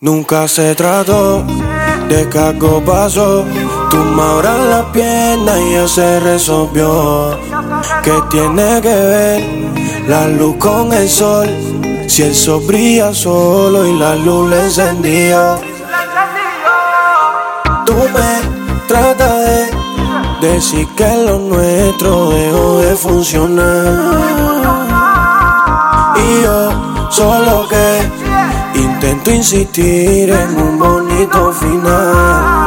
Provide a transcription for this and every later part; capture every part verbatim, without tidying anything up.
Nunca se trató de que algo pasó. Tú me abras la pierna y ya se resolvió. ¿Qué tiene que ver la luz con el sol? Si el sol brilla solo y la luz le encendió. Tú me tratas de decir que lo nuestro dejó de funcionar. Y yo solo que intento insistir en un bonito final.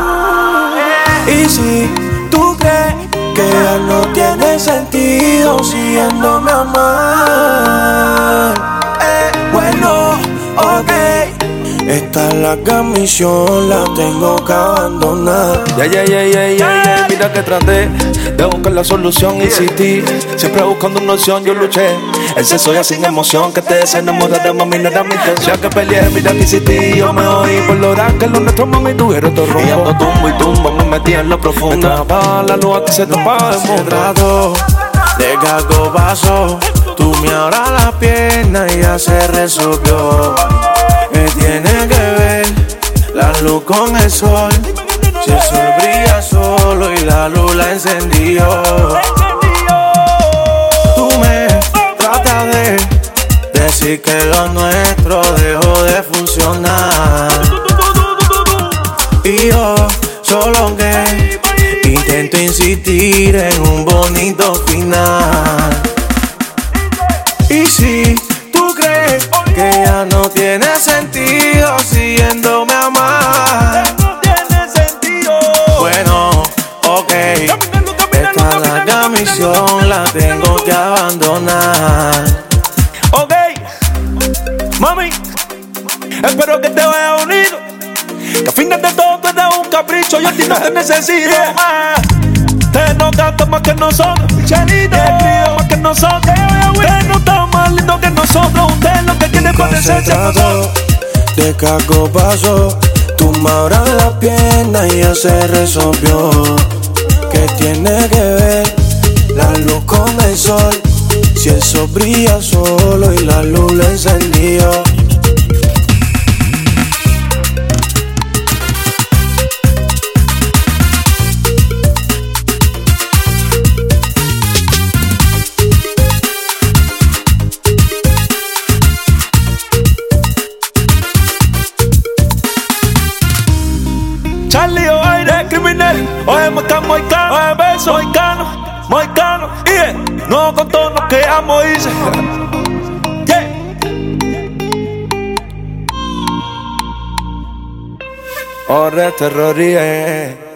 Y si tú crees que ya no tiene sentido siguiéndome a amar, eh, bueno, ok. Esta es la gran misión, la tengo que abandonar. Yeah, yeah, yeah, yeah, yeah, yeah. Mira que traté de buscar la solución, insistí. Siempre buscando una opción, yo luché. El sexo ya sin emoción, que te desenamorara, mami, no era mi intención. Que peleé, mira que insistí, yo me oí por lograr que lo nuestro, mami, tuviera otro rumbo. Y ando tumbo y tumbo, me metí en lo profundo. Me tapaba la luz, aquí se tapaba el mundo. Se trató de que algo pasó. Tú me abras la pierna y ya se resolvió. ¿Qué tiene que ver la luz con el sol? Si el sol brilla solo y la luz la encendió. Tú me tratas de decir que lo nuestro dejó de funcionar. Y yo solo que intento insistir en un bonito final. Y si tú crees que ya no tiene sentido siguiéndome a amar, No tiene sentido. bueno, ok. Esta es la gran misión, la tengo que abandonar. Ok, mami, espero que te vaya bonito. Que al final de todo tú eres un capricho, yo a ti no te necesito. Te no canta más que nosotros, Michelito. Te escribe más que nosotros. Usted no está más lindo que nosotros. Usted es lo que tiene para Nunca se parecerse a nosotros. trató de que algo pasó. Tú me abras la pierna y ya se resolvió. ¿Qué tiene que ver la luz con el sol? Si el sol brilla solo y la luz le encendió. Charlie o aire criminal, oye moicano, moicano, oye beso, moicano, moicano, y yeah. No con todos nos quedamos, dice. Yeah. Ore terroría.